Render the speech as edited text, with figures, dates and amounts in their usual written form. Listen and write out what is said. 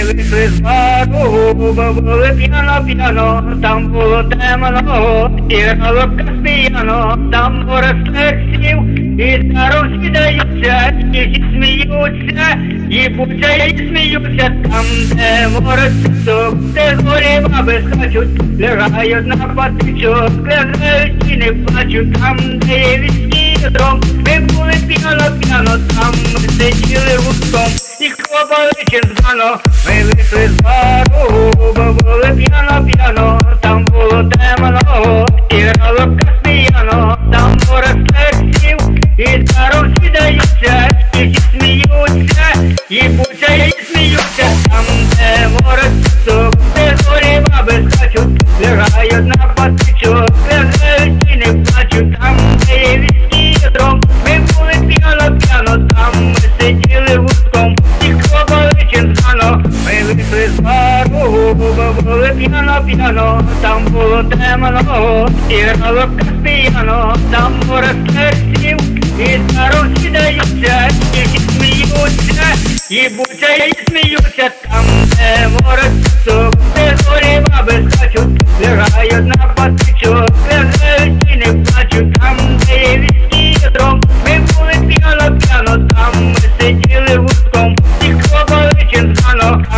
вийшли з бару, були п'яно, там було темно, і грало Каспіяно, там море стерсів, і даром сідаються, і сміються, і буться, і сміються, там, де море сіток, де зорі баби скачуть, лягають на патичок, лягають і не плачуть, там, де є віскі дром, ми були п'яно, там ми сиділи гуртом, і хлопали чинзано, ми вийшли з бару, були п'яно, там було темно, і грало Каспіяно, там море стерсів, і даром сідаються, і сміються, і буться, і сміються, там, де море сіток, де зорі баби скачуть, лягають на патичок, лягають і не плачуть, там, де є віскі дром, ми були п'яно, там ми сиділи гуртком, і хлопали чинзано, ми вийшли з бару, були п'яно, там було темно, і грало Каспіяно, там море стерсів, і даром сідаються, і сміються, і буться, і сміються, там, де море сіток, де зорі баби скачуть, лягають на патичок, лягають і не плачуть, там, де є віскі дром, ми були п'яно, там ми сиділи гуртком, і хлопали чинзано.